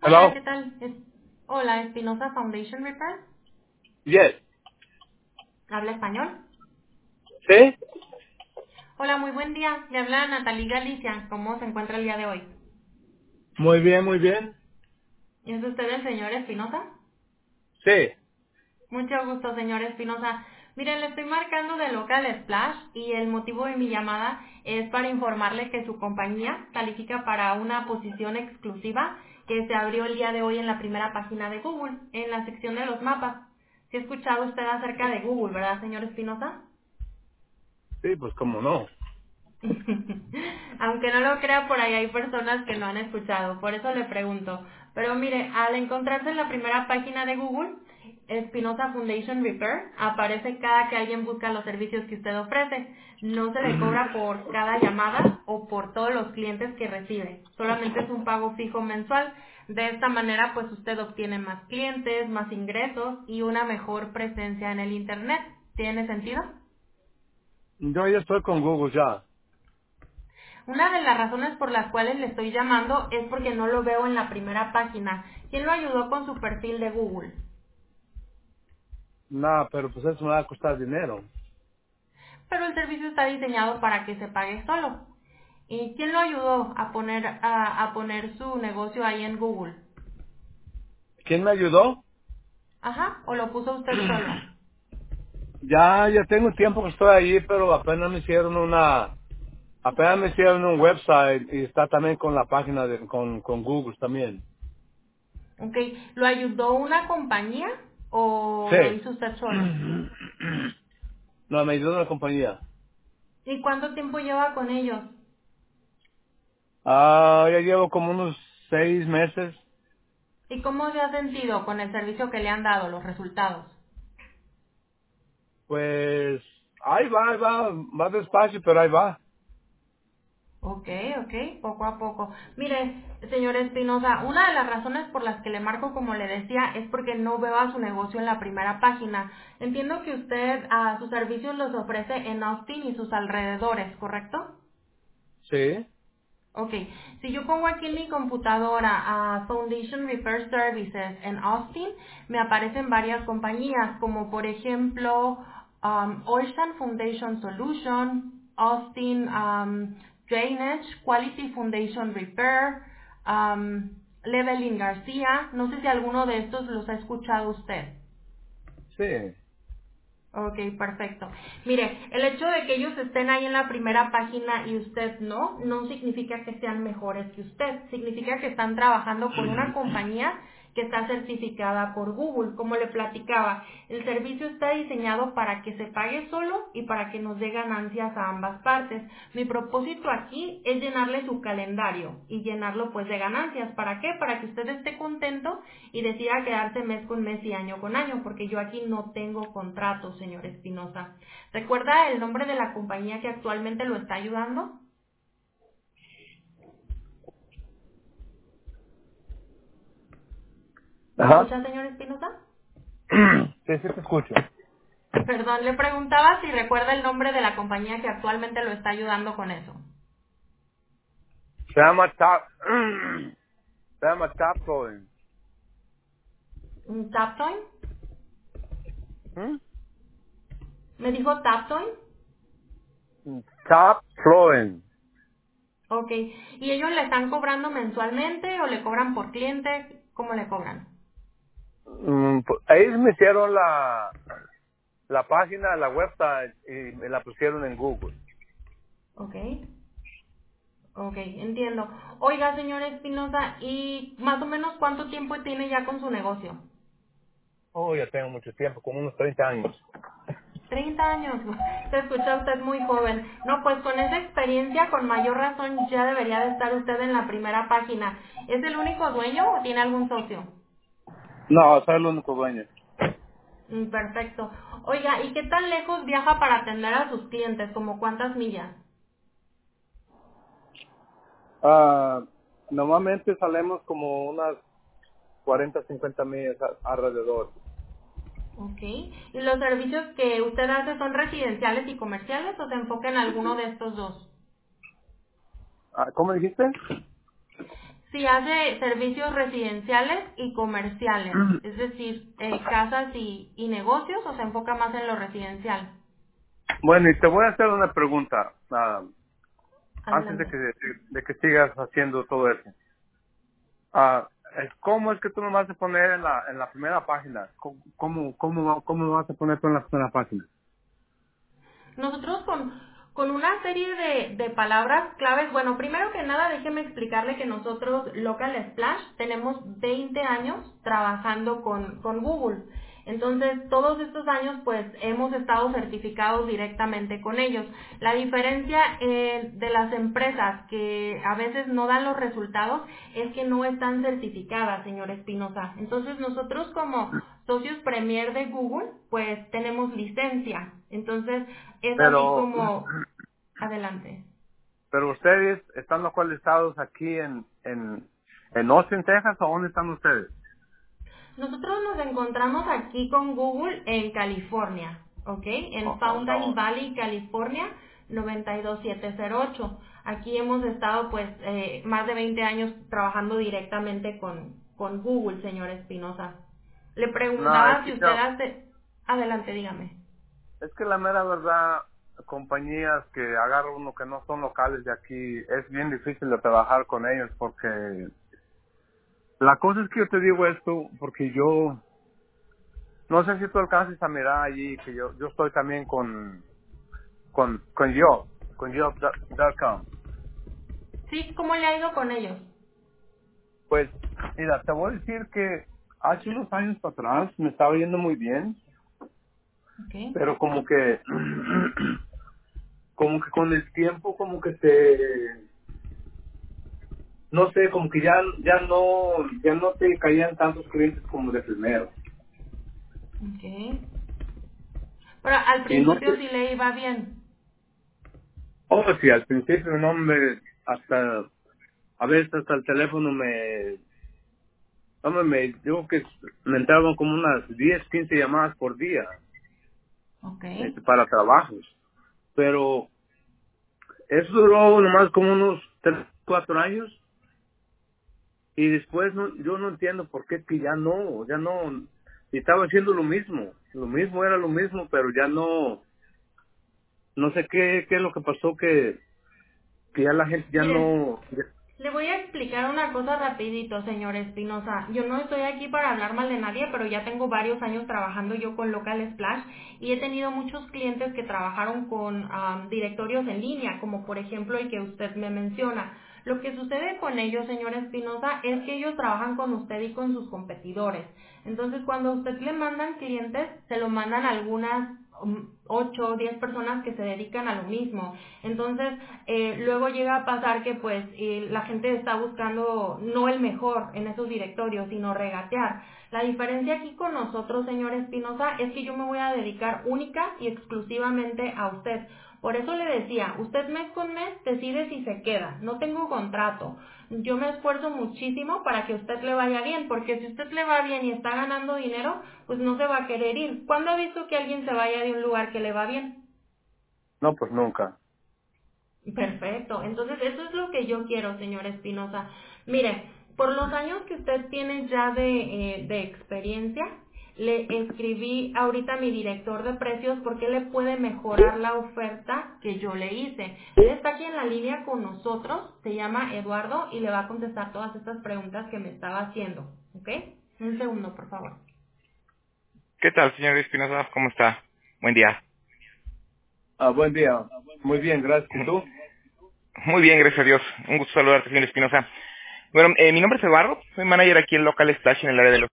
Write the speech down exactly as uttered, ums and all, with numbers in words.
Hola, Hello? ¿qué tal? Es- Hola, Espinosa Foundation Repair. Yes. ¿Habla español? ¿Sí? Hola, muy buen día. Le habla Natalie Galicia. ¿Cómo se encuentra el día de hoy? Muy bien, muy bien. ¿Es usted el señor Espinosa? Sí. Mucho gusto, señor Espinosa. Miren, le estoy marcando de Local Splash y el motivo de mi llamada es para informarle que su compañía califica para una posición exclusiva que se abrió el día de hoy en la primera página de Google, en la sección de los mapas. ¿Sí ha escuchado usted acerca de Google, verdad, señor Espinosa? Sí, pues cómo no. Aunque no lo crea, por ahí hay personas que no han escuchado, por eso le pregunto. Pero mire, al encontrarse en la primera página de Google, Espinosa Foundation Repair, aparece cada que alguien busca los servicios que usted ofrece. No se le cobra por cada llamada o por todos los clientes que recibe. Solamente es un pago fijo mensual. De esta manera, pues usted obtiene más clientes, más ingresos y una mejor presencia en el Internet. ¿Tiene sentido? Yo ya estoy con Google ya. Una de las razones por las cuales le estoy llamando es porque no lo veo en la primera página. ¿Quién lo ayudó con su perfil de Google? Nada, pero pues eso me va a costar dinero. Pero el servicio está diseñado para que se pague solo. ¿Y quién lo ayudó a poner, a, a poner su negocio ahí en Google? ¿Quién me ayudó? Ajá, ¿o lo puso usted solo? Ya, ya tengo tiempo que estoy allí, pero apenas me hicieron una, apenas me hicieron un website y está también con la página de, con, con Google también. Ok, ¿lo ayudó una compañía o lo Sí. hizo usted solo? No, me ayudó una compañía. ¿Y cuánto tiempo lleva con ellos? Ah, ya llevo como unos seis meses. ¿Y cómo se ha sentido con el servicio que le han dado, los resultados? Pues, ahí va, ahí va, va despacio, pero ahí va. Ok, ok, poco a poco. Mire, señor Espinosa, una de las razones por las que le marco, como le decía, es porque no veo a su negocio en la primera página. Entiendo que usted a sus servicios los ofrece en Austin y sus alrededores, ¿correcto? Sí. Ok, si yo pongo aquí en mi computadora a Foundation Repair Services en Austin, me aparecen varias compañías, como por ejemplo um, Ocean Foundation Solution, Austin um, Drainage, Quality Foundation Repair, um, Leveling García. No sé si alguno de estos los ha escuchado usted. Sí. Ok, perfecto. Mire, el hecho de que ellos estén ahí en la primera página y usted no, no significa que sean mejores que usted. Significa que están trabajando con una compañía que está certificada por Google. Como le platicaba, el servicio está diseñado para que se pague solo y para que nos dé ganancias a ambas partes. Mi propósito aquí es llenarle su calendario y llenarlo pues de ganancias. ¿Para qué? Para que usted esté contento y decida quedarse mes con mes y año con año, porque yo aquí no tengo contrato, señor Espinosa. ¿Recuerda el nombre de la compañía que actualmente lo está ayudando? ¿Me Ajá. escucha, señor Espinosa? Sí, sí te escucho. Perdón, le preguntaba si recuerda el nombre de la compañía que actualmente lo está ayudando con eso. Se llama Tap, se llama Tap Flooring. ¿Un Taptoy? ¿Mm? ¿Me dijo Taptoy? Tap Flooring. Ok. ¿Y ellos le están cobrando mensualmente o le cobran por cliente? ¿Cómo le cobran? Mm, pues, ellos me hicieron la, la página, la website y me la pusieron en Google. Ok. Ok, entiendo. Oiga, señor Espinosa, ¿y más o menos cuánto tiempo tiene ya con su negocio? Oh, ya tengo mucho tiempo, como unos treinta años. Treinta años. Se escucha usted muy joven. No, pues con esa experiencia, con mayor razón, ya debería de estar usted en la primera página. ¿Es el único dueño o tiene algún socio? No, soy el único dueño. Mm, perfecto. Oiga, ¿y qué tan lejos viaja para atender a sus clientes? ¿Como cuántas millas? Ah, normalmente salemos como unas cuarenta, cincuenta millas a- alrededor. Ok. ¿Y los servicios que usted hace son residenciales y comerciales o se enfoca en alguno de estos dos? Ah, ¿cómo dijiste? Sí, hace servicios residenciales y comerciales, es decir, eh, casas y, y negocios, o se enfoca más en lo residencial. Bueno, y te voy a hacer una pregunta, ah, antes de Adelante. que, de que sigas haciendo todo eso. Ah, es- ¿Cómo es que tú me vas a poner en la, en la primera página? ¿Cómo, cómo, cómo, cómo me vas a poner tú en la primera página? Nosotros con, con una serie de, de palabras claves, bueno, primero que nada déjeme explicarle que nosotros, Local Splash, tenemos veinte años trabajando con, con Google. Entonces, todos estos años, pues, hemos estado certificados directamente con ellos. La diferencia eh, de las empresas que a veces no dan los resultados es que no están certificadas, señor Espinosa. Entonces, nosotros como socios Premier de Google, pues, tenemos licencia. Entonces, es así Pero, como... Adelante. pero ustedes están localizados aquí en, en, en Austin, Texas, ¿o dónde están ustedes? Nosotros nos encontramos aquí con Google en California, ¿ok? En Oh, oh, Fountain no. Valley, California, noventa y dos mil setecientos ocho. Aquí hemos estado pues eh, más de veinte años trabajando directamente con, con Google, señor Espinosa. Le No, es preguntaba si que usted yo, hace... Adelante, dígame. es que la mera verdad, compañías que agarran uno que no son locales de aquí, es bien difícil de trabajar con ellos porque la cosa es que yo te digo esto porque yo, no sé si tú alcances a mirar allí que yo, yo estoy también con, con, con yo, con yo punto com. Sí, ¿cómo le ha ido con ellos? Pues, mira, te voy a decir que hace unos años para atrás me estaba yendo muy bien, Ok. pero como que, como que con el tiempo como que se, no sé, como que ya, ya no, ya no te caían tantos clientes como de primero. Ok. Pero al Y no principio sé, sí le iba bien. oh, sí, al principio no me, hasta, a veces hasta el teléfono me, no me, me digo que me entraban como unas diez quince llamadas por día, Ok. este, para trabajos. Pero eso duró nomás como unos tres cuatro años y después no, yo no entiendo por qué que ya no, ya no, y estaba haciendo lo mismo, lo mismo era lo mismo, pero ya no, no sé qué, qué es lo que pasó que, que ya la gente ya Mire, no, ya- le voy a explicar una cosa rapidito, señor Espinosa. Yo no estoy aquí para hablar mal de nadie, pero ya tengo varios años trabajando yo con Local Splash y he tenido muchos clientes que trabajaron con am, directorios en línea, como por ejemplo el que usted me menciona. Lo que sucede con ellos, señor Espinosa, es que ellos trabajan con usted y con sus competidores. Entonces, cuando a usted le mandan clientes, se lo mandan algunas um, ocho o diez personas que se dedican a lo mismo. Entonces, eh, luego llega a pasar que pues eh, la gente está buscando no el mejor en esos directorios, sino regatear. La diferencia aquí con nosotros, señor Espinosa, es que yo me voy a dedicar única y exclusivamente a usted. Por eso le decía, usted mes con mes decide si se queda, no tengo contrato. Yo me esfuerzo muchísimo para que a usted le vaya bien, porque si usted le va bien y está ganando dinero, pues no se va a querer ir. ¿Cuándo ha visto que alguien se vaya de un lugar que le va bien? no, pues nunca. Perfecto, entonces eso es lo que yo quiero, señor Espinosa. Mire, por los años que usted tiene ya de, eh, de experiencia, le escribí ahorita a mi director de precios porque le puede mejorar la oferta que yo le hice. Él está aquí en la línea con nosotros, se llama Eduardo y le va a contestar todas estas preguntas que me estaba haciendo, ¿ok? Un segundo, por favor. ¿Qué tal, señor Espinosa? ¿Cómo está? Buen día. Ah, buen día, muy bien, gracias. ¿Y tú? Muy bien, gracias a Dios. Un gusto saludarte, señor Espinosa. Bueno, eh, mi nombre es Eduardo, soy manager aquí en Local Splash en el área de los